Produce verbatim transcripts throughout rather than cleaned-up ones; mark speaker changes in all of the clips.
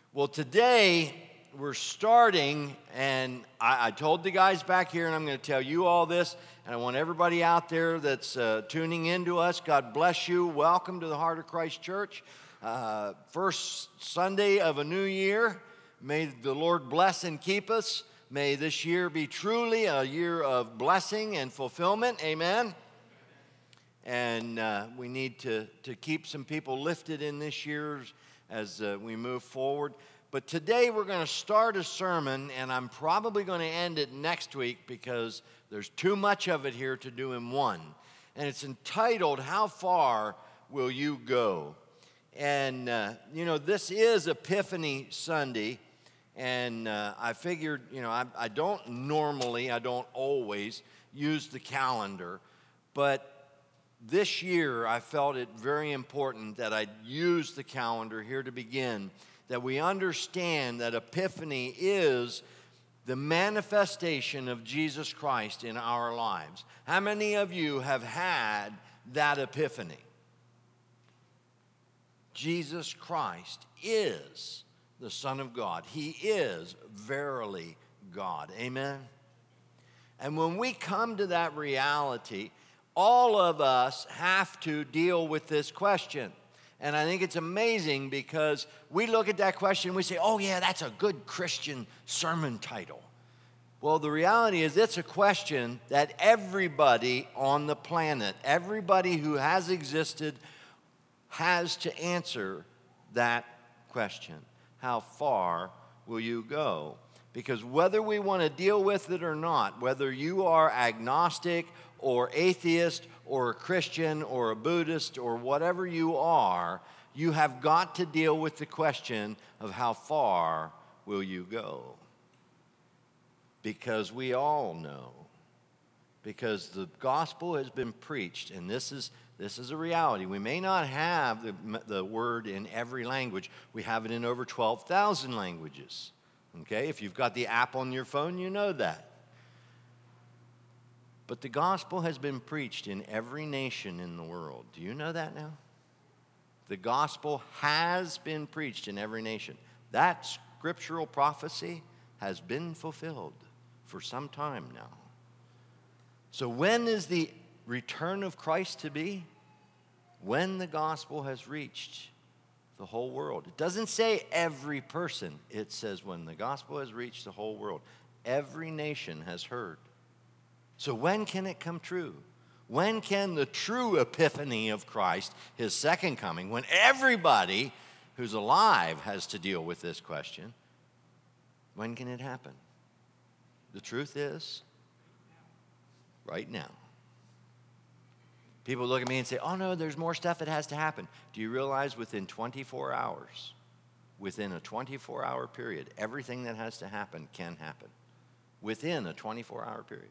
Speaker 1: Well, today we're starting, and I, I told the guys back here, and I'm going to tell you all this, and I want everybody out there that's uh, tuning in to us, God bless you. Welcome to the Heart of Christ Church. Uh, first Sunday of a new year. May the Lord bless and keep us. May this year be truly a year of blessing and fulfillment. Amen. And uh, we need to, to keep some people lifted in this year as uh, we move forward. But today we're going to start a sermon, and I'm probably going to end it next week because there's too much of it here to do in one. And it's entitled, How Far Will You Go? And, uh, you know, this is Epiphany Sunday, and uh, I figured, you know, I, I don't normally, I don't always use the calendar, but this year, I felt it very important that I use the calendar here to begin, that we understand that Epiphany is the manifestation of Jesus Christ in our lives. How many of you have had that epiphany? Jesus Christ is the Son of God. He is verily God. Amen? And when we come to that reality, all of us have to deal with this question. And I think it's amazing because we look at that question and we say, oh yeah, that's a good Christian sermon title. Well, the reality is it's a question that everybody on the planet, everybody who has existed, has to answer that question. How far will you go? Because whether we want to deal with it or not, whether you are agnostic or atheist or a Christian or a Buddhist or whatever you are, you have got to deal with the question of how far will you go? Because we all know. Because the gospel has been preached, and this is this is a reality. We may not have the, the word in every language. We have it in over twelve thousand languages. Okay, if you've got the app on your phone, you know that. But the gospel has been preached in every nation in the world. Do you know that now? The gospel has been preached in every nation. That scriptural prophecy has been fulfilled for some time now. So when is the return of Christ to be? When the gospel has reached the whole world. It doesn't say every person. It says when the gospel has reached the whole world. Every nation has heard. So when can it come true? When can the true epiphany of Christ, his second coming, when everybody who's alive has to deal with this question, when can it happen? The truth is, right now. People look at me and say, oh no, there's more stuff that has to happen. Do you realize within twenty-four hours, within a twenty-four hour period, everything that has to happen can happen. Within a twenty-four hour period.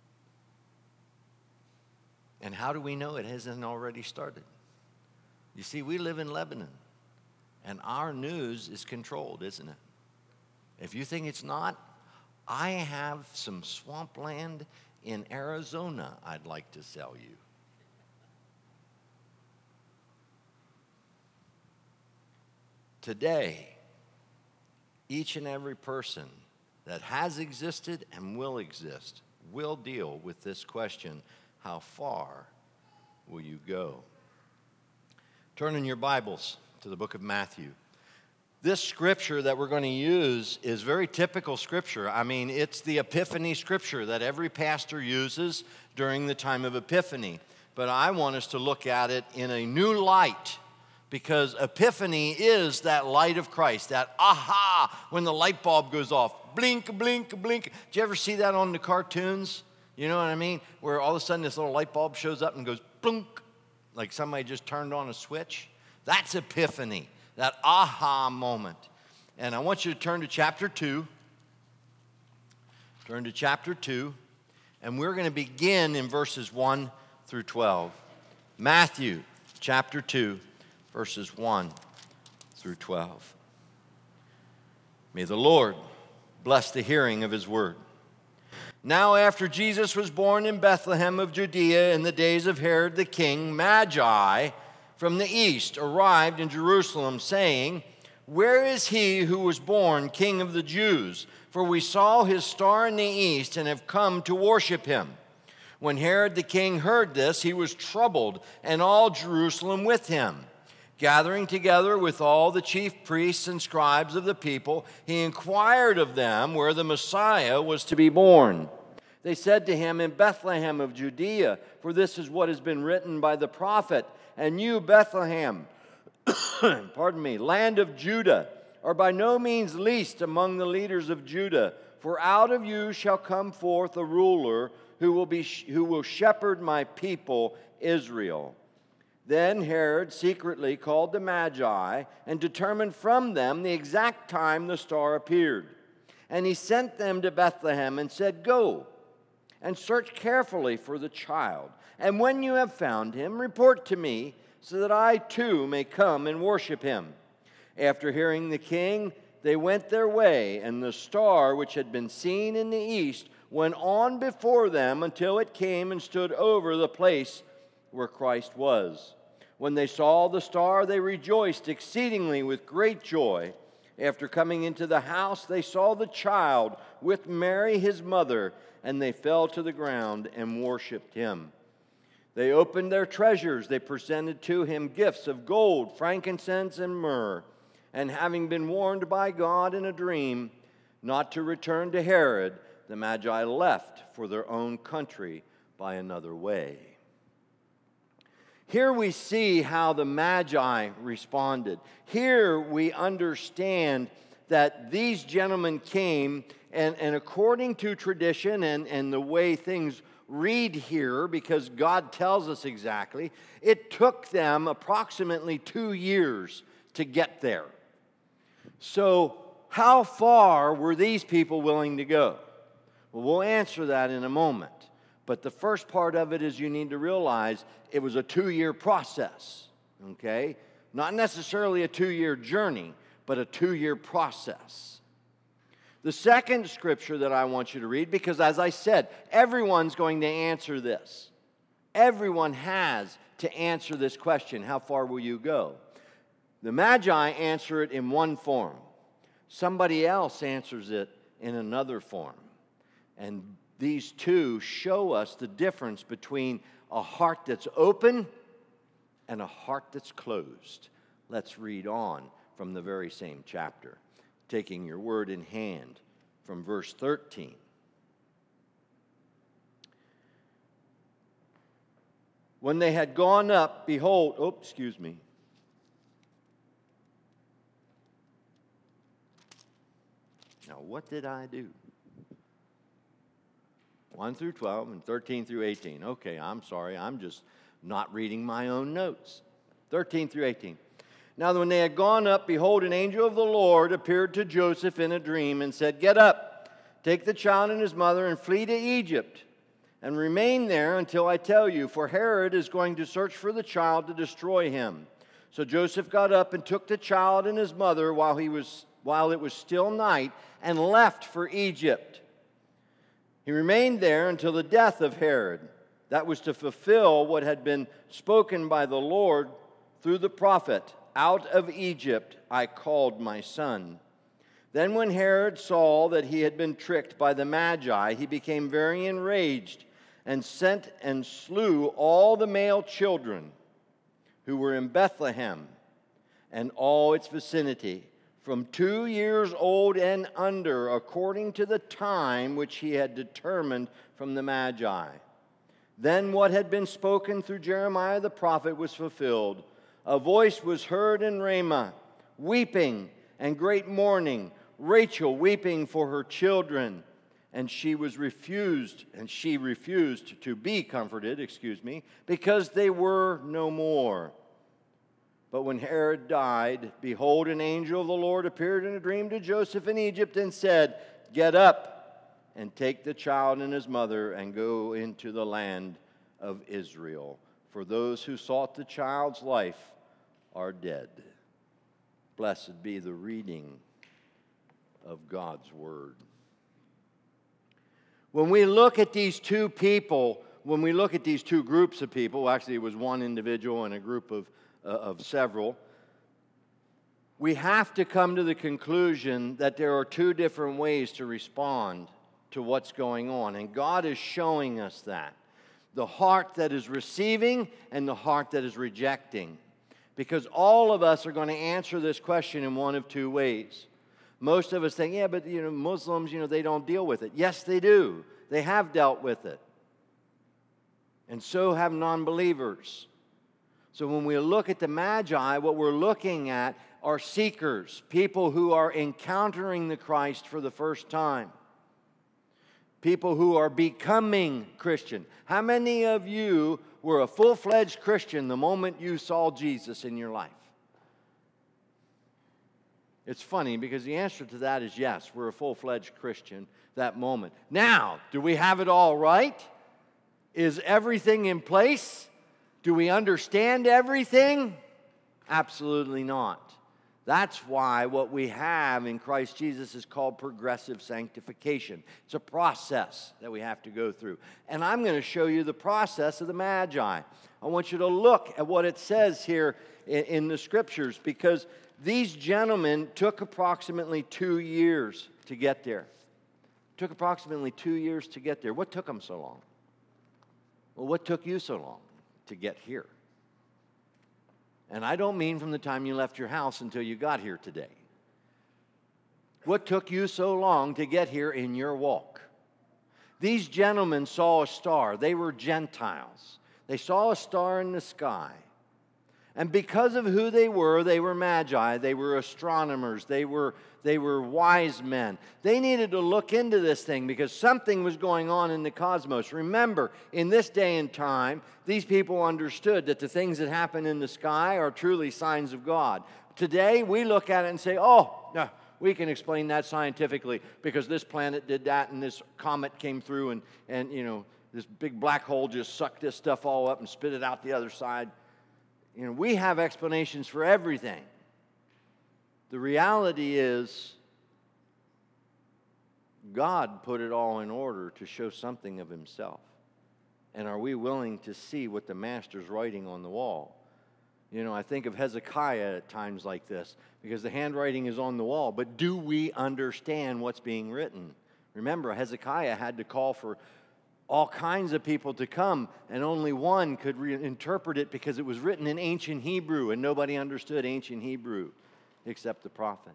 Speaker 1: And how do we know it hasn't already started? You see, we live in Lebanon, and our news is controlled, isn't it? If you think it's not, I have some swampland in Arizona I'd like to sell you. Today, each and every person that has existed and will exist will deal with this question. How far will you go? Turn in your Bibles to the book of Matthew. This scripture that we're going to use is very typical scripture. I mean, it's the Epiphany scripture that every pastor uses during the time of Epiphany. But I want us to look at it in a new light because Epiphany is that light of Christ, that aha, when the light bulb goes off. Blink, blink, blink. Did you ever see that on the cartoons? You know what I mean? Where all of a sudden this little light bulb shows up and goes blunk, like somebody just turned on a switch. That's Epiphany, that aha moment. And I want you to turn to chapter two. Turn to chapter two. And we're going to begin in verses one through twelve. Matthew chapter two, verses one through twelve. May the Lord bless the hearing of his word. Now after Jesus was born in Bethlehem of Judea in the days of Herod the king, Magi from the east arrived in Jerusalem, saying, "Where is he who was born King of the Jews? For we saw his star in the east and have come to worship him." When Herod the king heard this, he was troubled, and all Jerusalem with him. Gathering together with all the chief priests and scribes of the people, he inquired of them where the Messiah was to be born. They said to him, "In Bethlehem of Judea, for this is what has been written by the prophet. And you, Bethlehem, pardon me, land of Judah, are by no means least among the leaders of Judah, for out of you shall come forth a ruler who will be who will shepherd my people Israel." Then Herod secretly called the Magi and determined from them the exact time the star appeared. And he sent them to Bethlehem and said, "Go and search carefully for the child, and when you have found him, report to me, so that I too may come and worship him." After hearing the king, they went their way, and the star which had been seen in the east went on before them until it came and stood over the place where Christ was. When they saw the star, they rejoiced exceedingly with great joy. After coming into the house, they saw the child with Mary his mother, and they fell to the ground and worshiped him. They opened their treasures. They presented to him gifts of gold, frankincense, and myrrh. And having been warned by God in a dream not to return to Herod, the Magi left for their own country by another way. Here we see how the Magi responded. Here we understand that these gentlemen came, and, and according to tradition and, and the way things read here, because God tells us exactly, it took them approximately two years to get there. So how far were these people willing to go? Well, we'll answer that in a moment. But the first part of it is you need to realize it was a two-year process, okay? Not necessarily a two-year journey, but a two-year process. The second scripture that I want you to read, because as I said, everyone's going to answer this. Everyone has to answer this question, how far will you go? The Magi answer it in one form. Somebody else answers it in another form. And these two show us the difference between a heart that's open and a heart that's closed. Let's read on from the very same chapter, taking your word in hand from verse thirteen. When they had gone up, behold, oh, excuse me. Now, what did I do? one through twelve and thirteen through eighteen. Okay, I'm sorry. I'm just not reading my own notes. thirteen through eighteen. Now, when they had gone up, behold, an angel of the Lord appeared to Joseph in a dream and said, "Get up, take the child and his mother and flee to Egypt and remain there until I tell you, for Herod is going to search for the child to destroy him." So Joseph got up and took the child and his mother while he was while it was still night and left for Egypt. He remained there until the death of Herod. That was to fulfill what had been spoken by the Lord through the prophet, "Out of Egypt I called my son." Then when Herod saw that he had been tricked by the Magi, he became very enraged and sent and slew all the male children who were in Bethlehem and all its vicinity, from two years old and under, according to the time which he had determined from the Magi. Then what had been spoken through Jeremiah the prophet was fulfilled. A voice was heard in Ramah, weeping and great mourning, Rachel weeping for her children, and she was refused, and she refused to be comforted, excuse me, because they were no more. But when Herod died, behold, an angel of the Lord appeared in a dream to Joseph in Egypt and said, "Get up and take the child and his mother and go into the land of Israel. For those who sought the child's life are dead." Blessed be the reading of God's word. When we look at these two people, when we look at these two groups of people, actually it was one individual and a group of Uh, of several, we have to come to the conclusion that there are two different ways to respond to what's going on. And God is showing us that. The heart that is receiving and the heart that is rejecting. Because all of us are going to answer this question in one of two ways. Most of us think, yeah, but you know, Muslims, you know, they don't deal with it. Yes, they do. They have dealt with it. And so have non-believers. So when we look at the Magi, what we're looking at are seekers, people who are encountering the Christ for the first time. People who are becoming Christian. How many of you were a full-fledged Christian the moment you saw Jesus in your life? It's funny because the answer to that is yes, we're a full-fledged Christian that moment. Now, do we have it all right? Is everything in place? Do we understand everything? Absolutely not. That's why what we have in Christ Jesus is called progressive sanctification. It's a process that we have to go through. And I'm going to show you the process of the Magi. I want you to look at what it says here in, in the Scriptures, because these gentlemen took approximately two years to get there. It took approximately two years to get there. What took them so long? Well, what took you so long to get here? And I don't mean from the time you left your house until you got here today. What took you so long to get here in your walk? These gentlemen saw a star. They were Gentiles. They saw a star in the sky. And because of who they were, they were magi, they were astronomers, they were, they were wise men. They needed to look into this thing because something was going on in the cosmos. Remember, in this day and time, these people understood that the things that happen in the sky are truly signs of God. Today, we look at it and say, oh, no, we can explain that scientifically because this planet did that and this comet came through and, and you know, this big black hole just sucked this stuff all up and spit it out the other side. You know, we have explanations for everything. The reality is, God put it all in order to show something of Himself. And are we willing to see what the Master's writing on the wall? You know, I think of Hezekiah at times like this, because the handwriting is on the wall, but do we understand what's being written? Remember, Hezekiah had to call for all kinds of people to come, and only one could reinterpret it because it was written in ancient Hebrew, and nobody understood ancient Hebrew except the prophet.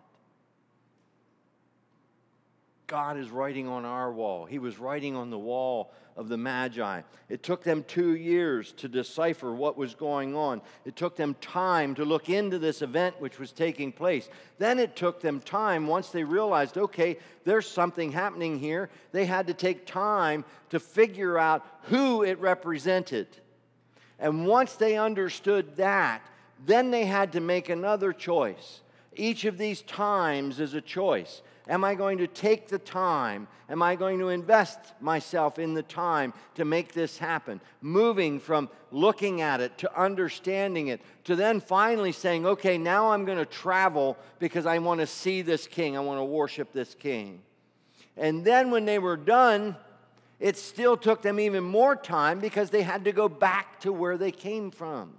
Speaker 1: God is writing on our wall. He was writing on the wall of the Magi. It took them two years to decipher what was going on. It took them time to look into this event which was taking place. Then it took them time, once they realized, okay, there's something happening here, they had to take time to figure out who it represented. And once they understood that, then they had to make another choice. Each of these times is a choice. Am I going to take the time? Am I going to invest myself in the time to make this happen? Moving from looking at it to understanding it to then finally saying, okay, now I'm going to travel because I want to see this king. I want to worship this king. And then when they were done, it still took them even more time because they had to go back to where they came from.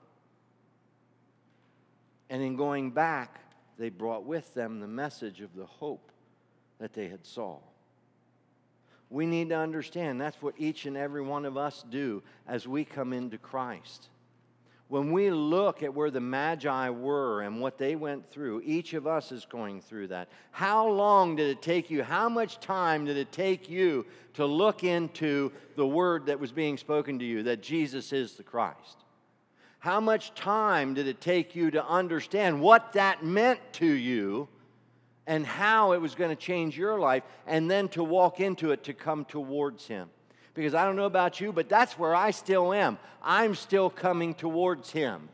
Speaker 1: And in going back, they brought with them the message of the hope that they had saw. We need to understand that's what each and every one of us do as we come into Christ. When we look at where the Magi were and what they went through, each of us is going through that. How long did it take you? How much time did it take you to look into the word that was being spoken to you, that Jesus is the Christ? How much time did it take you to understand what that meant to you and how it was going to change your life, and then to walk into it, to come towards Him? Because I don't know about you, but that's where I still am. I'm still coming towards Him.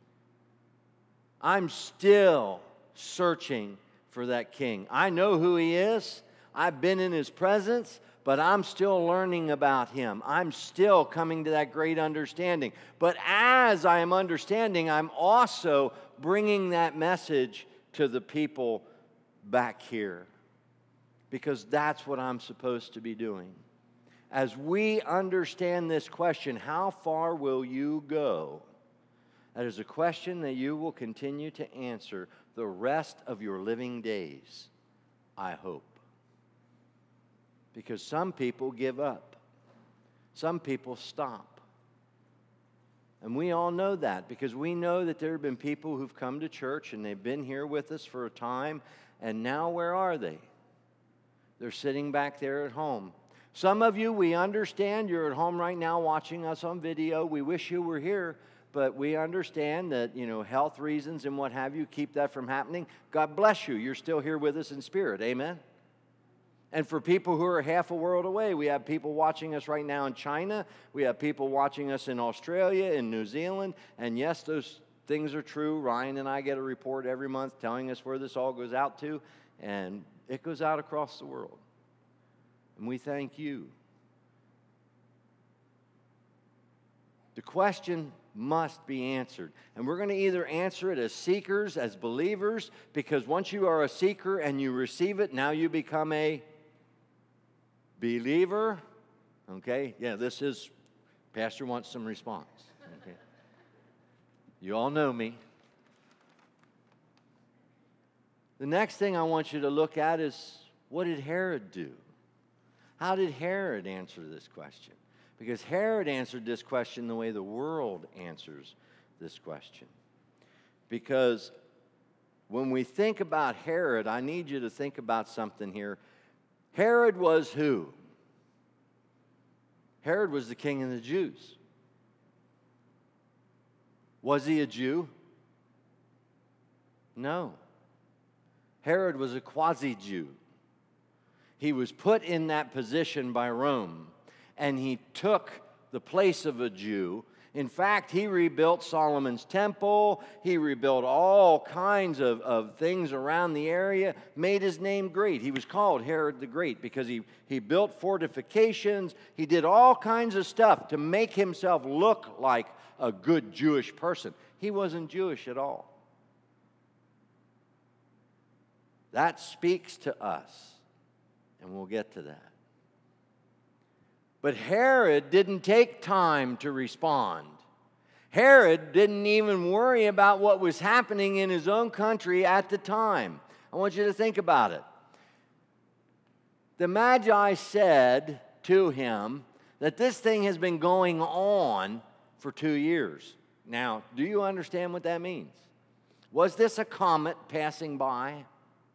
Speaker 1: I'm still searching for that King. I know who He is. I've been in His presence, but I'm still learning about Him. I'm still coming to that great understanding. But as I am understanding, I'm also bringing that message to the people back here, because that's what I'm supposed to be doing. As we understand this question, how far will you go? That is a question that you will continue to answer the rest of your living days, I hope. Because some people give up. Some people stop. And we all know that because we know that there have been people who've come to church and they've been here with us for a time, and now where are they? They're sitting back there at home. Some of you, we understand you're at home right now watching us on video. We wish you were here, but we understand that, you know, health reasons and what have you keep that from happening. God bless you. You're still here with us in spirit. Amen? And for people who are half a world away, we have people watching us right now in China. We have people watching us in Australia, in New Zealand. And yes, those things are true. Ryan and I get a report every month telling us where this all goes out to. And it goes out across the world. And we thank you. The question must be answered. And we're going to either answer it as seekers, as believers, because once you are a seeker and you receive it, now you become a believer. Okay? Yeah, this is, Pastor wants some response. Okay? You all know me. The next thing I want you to look at is, what did Herod do? How did Herod answer this question? Because Herod answered this question the way the world answers this question. Because when we think about Herod, I need you to think about something here. Herod was who? Herod was the king of the Jews. Was he a Jew? No. Herod was a quasi-Jew. He was put in that position by Rome, and he took the place of a Jew. In fact, he rebuilt Solomon's temple. He rebuilt all kinds of, of things around the area, made his name great. He was called Herod the Great because he, he built fortifications. He did all kinds of stuff to make himself look like a good Jewish person. He wasn't Jewish at all. That speaks to us. And we'll get to that. But Herod didn't take time to respond. Herod didn't even worry about what was happening in his own country at the time. I want you to think about it. The Magi said to him that this thing has been going on for two years. Now, do you understand what that means? Was this a comet passing by?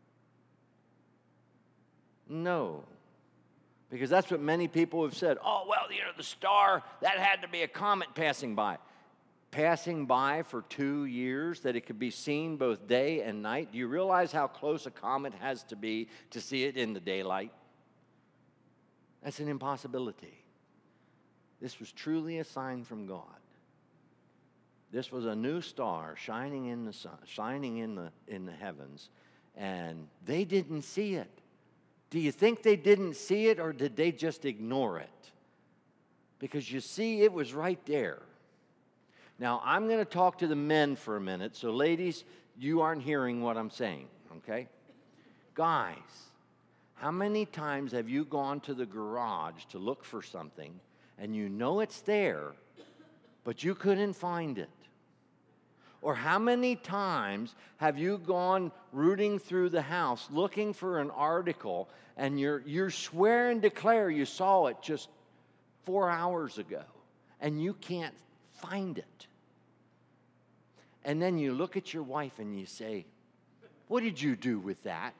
Speaker 1: No, because that's what many people have said. Oh, well, you know, the star, that had to be a comet passing by. Passing by for two years, that it could be seen both day and night. Do you realize how close a comet has to be to see it in the daylight? That's an impossibility. This was truly a sign from God. This was a new star shining in the sun, shining in the in the heavens, and they didn't see it. Do you think they didn't see it, or did they just ignore it? Because you see, it was right there. Now, I'm going to talk to the men for a minute. So, ladies, you aren't hearing what I'm saying, okay? Guys, how many times have you gone to the garage to look for something, and you know it's there, but you couldn't find it? Or how many times have you gone rooting through the house looking for an article, and you're, you're swear and declare you saw it just four hours ago, and you can't find it? And then you look at your wife and you say, "What did you do with that?"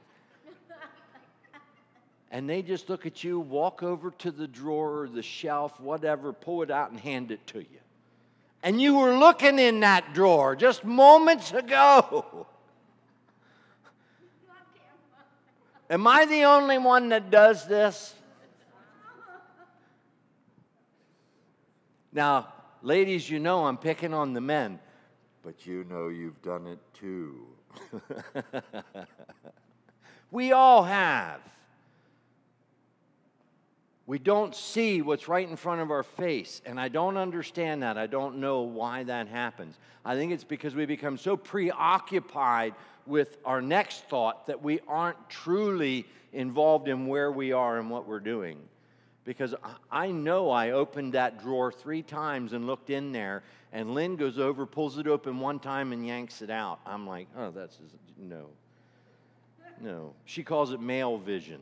Speaker 1: And they just look at you, walk over to the drawer or the shelf, whatever, pull it out and hand it to you. And you were looking in that drawer just moments ago. Am I the only one that does this? Now, ladies, you know I'm picking on the men, but you know you've done it too. We all have. We don't see what's right in front of our face, and I don't understand that. I don't know why that happens. I think it's because we become so preoccupied with our next thought that we aren't truly involved in where we are and what we're doing. Because I know I opened that drawer three times and looked in there, and Lynn goes over, pulls it open one time, and yanks it out. I'm like, oh, that's, no. No. She calls it male vision.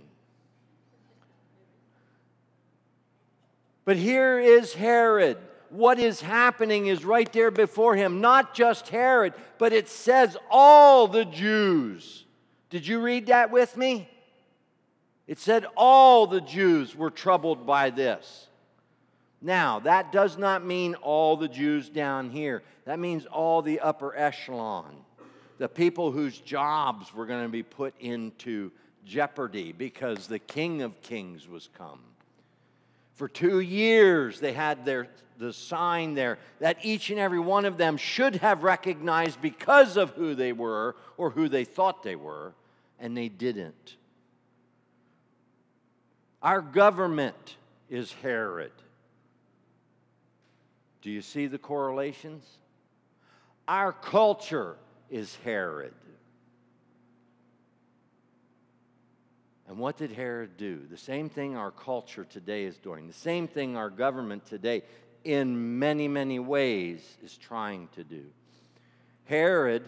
Speaker 1: But here is Herod. What is happening is right there before him. Not just Herod, but it says all the Jews. Did you read that with me? It said all the Jews were troubled by this. Now, that does not mean all the Jews down here. That means all the upper echelon. The people whose jobs were going to be put into jeopardy because the King of Kings was come. For two years, they had their, the sign there that each and every one of them should have recognized because of who they were or who they thought they were, and they didn't. Our government is Herod. Do you see the correlations? Our culture is Herod. And what did Herod do? The same thing our culture today is doing. The same thing our government today, in many, many ways, is trying to do. Herod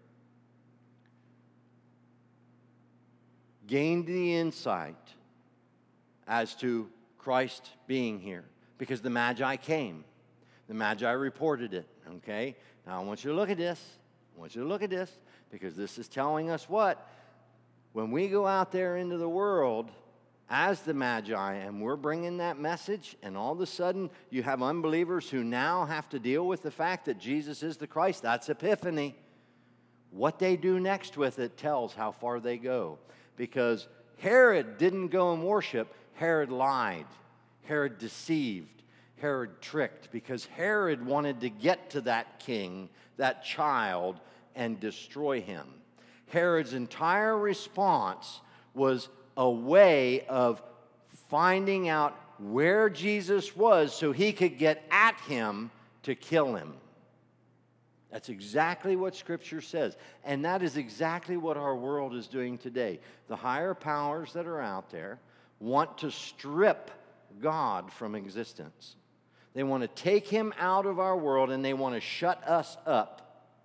Speaker 1: gained the insight as to Christ being here because the Magi came. The Magi reported it, okay? Now, I want you to look at this. I want you to look at this because this is telling us what? When we go out there into the world as the Magi and we're bringing that message, and all of a sudden you have unbelievers who now have to deal with the fact that Jesus is the Christ. That's Epiphany. What they do next with it tells how far they go. Because Herod didn't go and worship. Herod lied. Herod deceived. Herod tricked. Because Herod wanted to get to that king, that child, and destroy him. Herod's entire response was a way of finding out where Jesus was so he could get at him to kill him. That's exactly what Scripture says. And that is exactly what our world is doing today. The higher powers that are out there want to strip God from existence. They want to take him out of our world and they want to shut us up.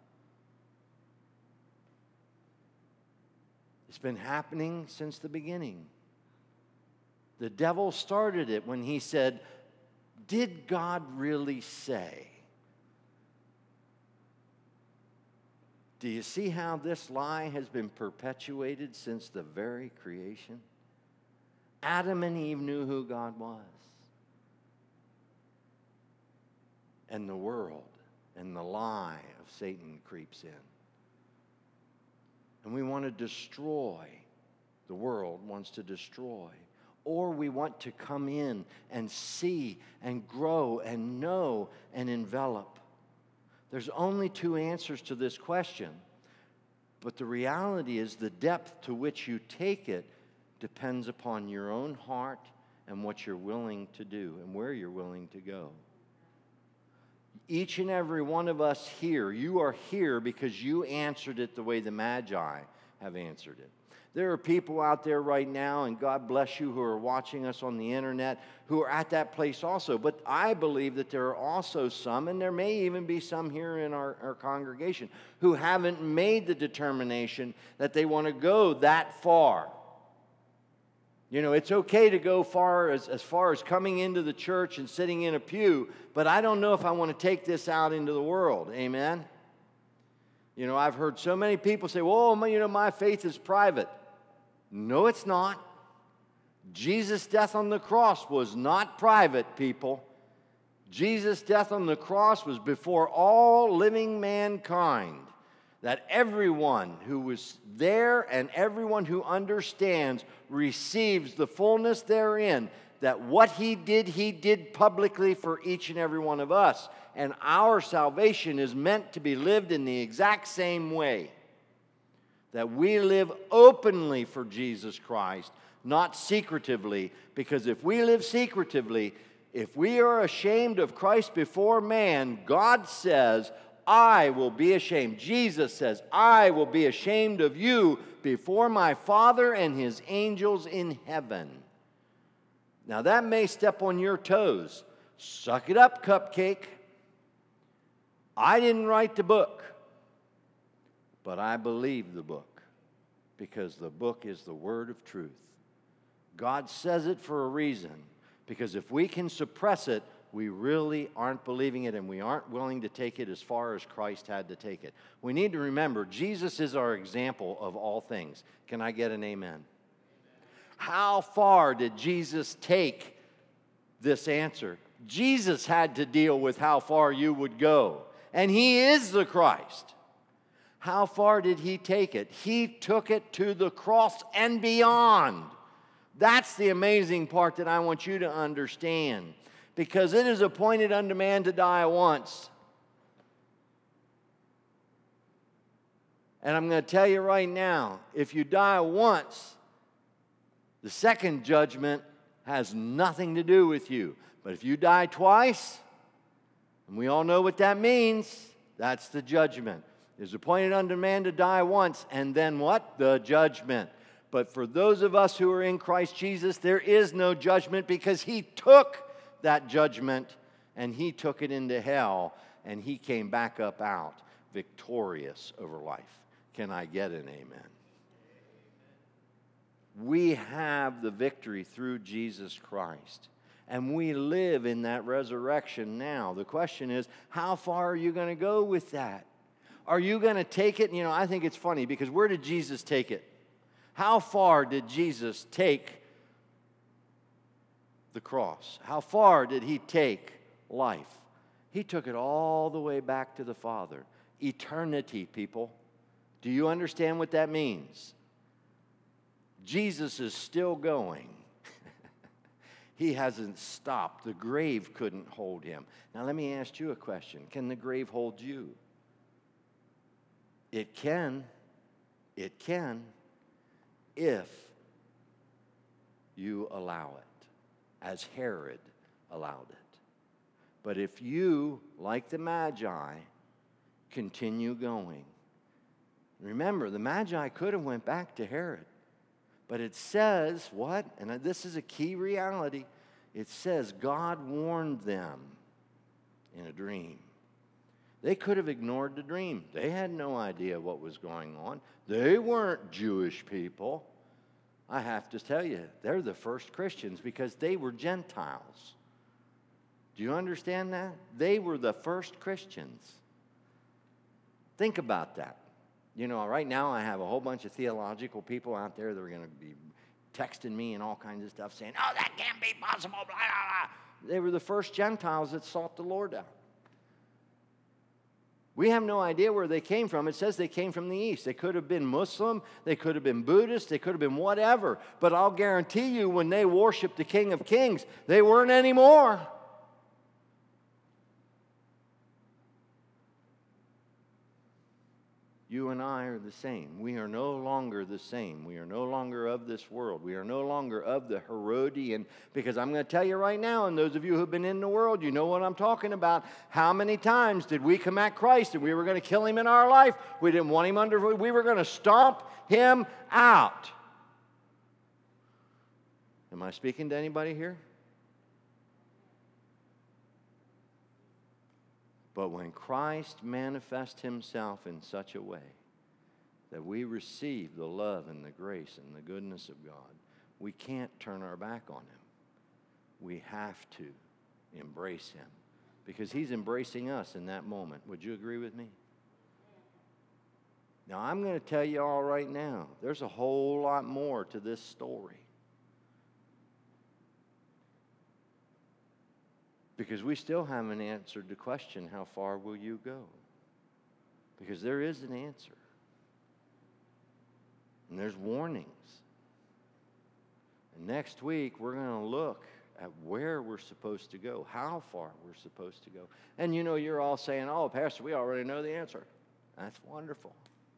Speaker 1: It's been happening since the beginning. The devil started it when he said, "Did God really say?" Do you see how this lie has been perpetuated since the very creation? Adam and Eve knew who God was. And the world and the lie of Satan creeps in. And we want to destroy. The world wants to destroy. Or we want to come in and see and grow and know and envelop. There's only two answers to this question. But the reality is the depth to which you take it depends upon your own heart and what you're willing to do and where you're willing to go. Each and every one of us here, you are here because you answered it the way the Magi have answered it. There are people out there right now, and God bless you, who are watching us on the internet, who are at that place also. But I believe that there are also some, and there may even be some here in our, our congregation, who haven't made the determination that they want to go that far. You know, it's okay to go far as, as far as coming into the church and sitting in a pew, but I don't know if I want to take this out into the world. Amen? You know, I've heard so many people say, well, you know, my faith is private. No, it's not. Jesus' death on the cross was not private, people. Jesus' death on the cross was before all living mankind. That everyone who was there and everyone who understands receives the fullness therein, that what he did, he did publicly for each and every one of us. And our salvation is meant to be lived in the exact same way. That we live openly for Jesus Christ, not secretively. Because if we live secretively, if we are ashamed of Christ before man, God says, I will be ashamed. Jesus says, I will be ashamed of you before my Father and his angels in heaven. Now, that may step on your toes. Suck it up, cupcake. I didn't write the book, but I believe the book because the book is the word of truth. God says it for a reason, because if we can suppress it, we really aren't believing it, and we aren't willing to take it as far as Christ had to take it. We need to remember, Jesus is our example of all things. Can I get an amen? How far did Jesus take this answer? Jesus had to deal with how far you would go, and he is the Christ. How far did he take it? He took it to the cross and beyond. That's the amazing part that I want you to understand. Because it is appointed unto man to die once. And I'm going to tell you right now, if you die once, the second judgment has nothing to do with you. But if you die twice, and we all know what that means, that's the judgment. It is appointed unto man to die once, and then what? The judgment. But for those of us who are in Christ Jesus, there is no judgment because he took that judgment and he took it into hell and he came back up out victorious over life. Can I get an amen? We have the victory through Jesus Christ, and we live in that resurrection now. The question is, how far are you going to go with that? Are you going to take it? You know, I think it's funny because where did Jesus take it? How far did Jesus take the cross? How far did he take life? He took it all the way back to the Father. Eternity, people. Do you understand what that means? Jesus is still going. He hasn't stopped. The grave couldn't hold him. Now let me ask you a question. Can the grave hold you? It can. It can. If you allow it, as Herod allowed it. But if you, like the Magi, continue going. Remember, the Magi could have went back to Herod. But it says, what? And this is a key reality. It says God warned them in a dream. They could have ignored the dream. They had no idea what was going on. They weren't Jewish people. I have to tell you, they're the first Christians because they were Gentiles. Do you understand that? They were the first Christians. Think about that. You know, right now I have a whole bunch of theological people out there that are going to be texting me and all kinds of stuff saying, oh, that can't be possible, blah, blah, blah. They were the first Gentiles that sought the Lord out. We have no idea where they came from. It says they came from the east. They could have been Muslim. They could have been Buddhist. They could have been whatever. But I'll guarantee you when they worshiped the King of Kings, they weren't anymore. You and I are the same. We are no longer the same. We are no longer of this world. We are no longer of the Herodian. Because I'm going to tell you right now, and those of you who have been in the world, you know what I'm talking about. How many times did we come at Christ and we were going to kill him in our life? We didn't want him under, we were going to stomp him out. Am I speaking to anybody here? But when Christ manifests himself in such a way that we receive the love and the grace and the goodness of God, we can't turn our back on him. We have to embrace him because he's embracing us in that moment. Would you agree with me? Now, I'm going to tell you all right now, there's a whole lot more to this story. Because we still haven't answered the question, how far will you go? Because there is an answer. And there's warnings. And next week, we're going to look at where we're supposed to go, how far we're supposed to go. And you know, you're all saying, oh, Pastor, we already know the answer. That's wonderful.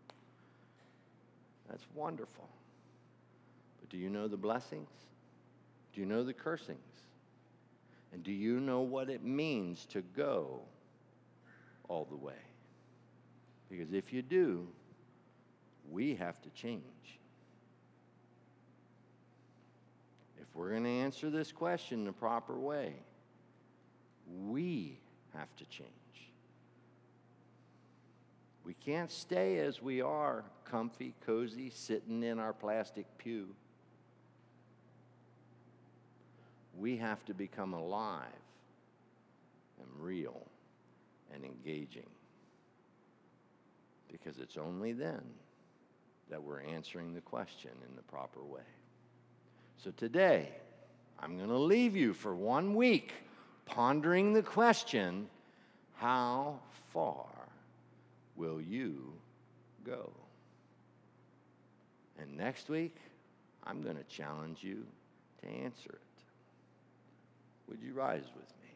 Speaker 1: That's wonderful. But do you know the blessings? Do you know the cursings? And do you know what it means to go all the way? Because if you do, we have to change. if we're going to answer this question the proper way, we have to change. We can't stay as we are, comfy, cozy, sitting in our plastic pew. We have to become alive and real and engaging, because it's only then that we're answering the question in the proper way. So today, I'm going to leave you for one week pondering the question, how far will you go? And next week, I'm going to challenge you to answer it. Would you rise with me?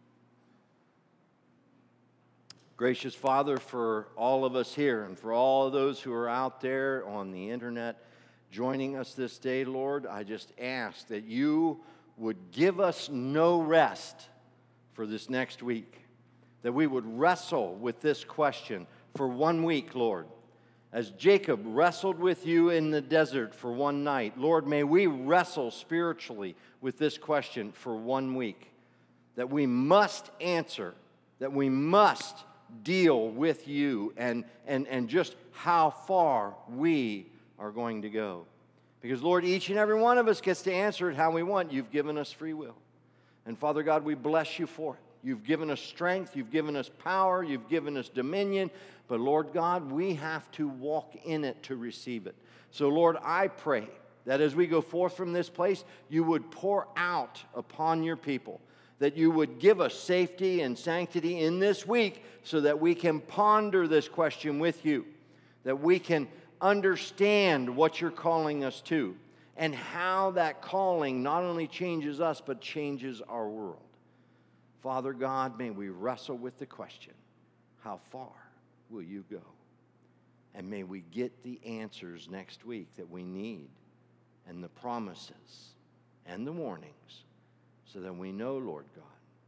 Speaker 1: Gracious Father, for all of us here and for all of those who are out there on the internet joining us this day, Lord, I just ask that you would give us no rest for this next week, that we would wrestle with this question for one week, Lord. As Jacob wrestled with you in the desert for one night, Lord, may we wrestle spiritually with this question for one week, that we must answer, that we must deal with you and, and, and just how far we are going to go. Because, Lord, each and every one of us gets to answer it how we want. You've given us free will. And, Father God, we bless you for it. You've given us strength. You've given us power. You've given us dominion. But, Lord God, we have to walk in it to receive it. So, Lord, I pray that as we go forth from this place, you would pour out upon your people, that you would give us safety and sanctity in this week so that we can ponder this question with you, that we can understand what you're calling us to, and how that calling not only changes us, but changes our world. Father God, may we wrestle with the question, how far will you go? And may we get the answers next week that we need, and the promises and the warnings, so that we know, Lord God,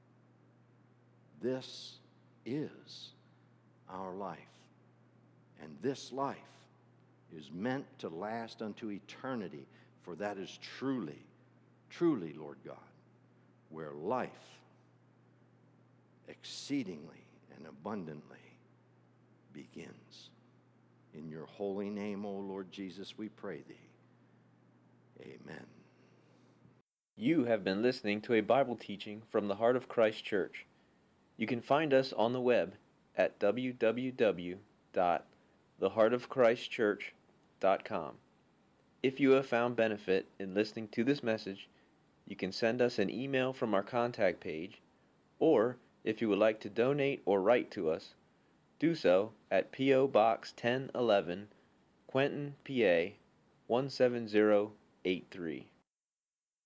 Speaker 1: this is our life. And this life is meant to last unto eternity, for that is truly, truly, Lord God, where life exceedingly and abundantly begins. In your holy name, O Lord Jesus, we pray thee. Amen.
Speaker 2: You have been listening to a Bible teaching from the Heart of Christ Church. You can find us on the web at w w w dot the heart of christ church dot com. If you have found benefit in listening to this message, you can send us an email from our contact page, or if you would like to donate or write to us, do so at P O Box ten eleven, Quentin, P A one seven zero eight three.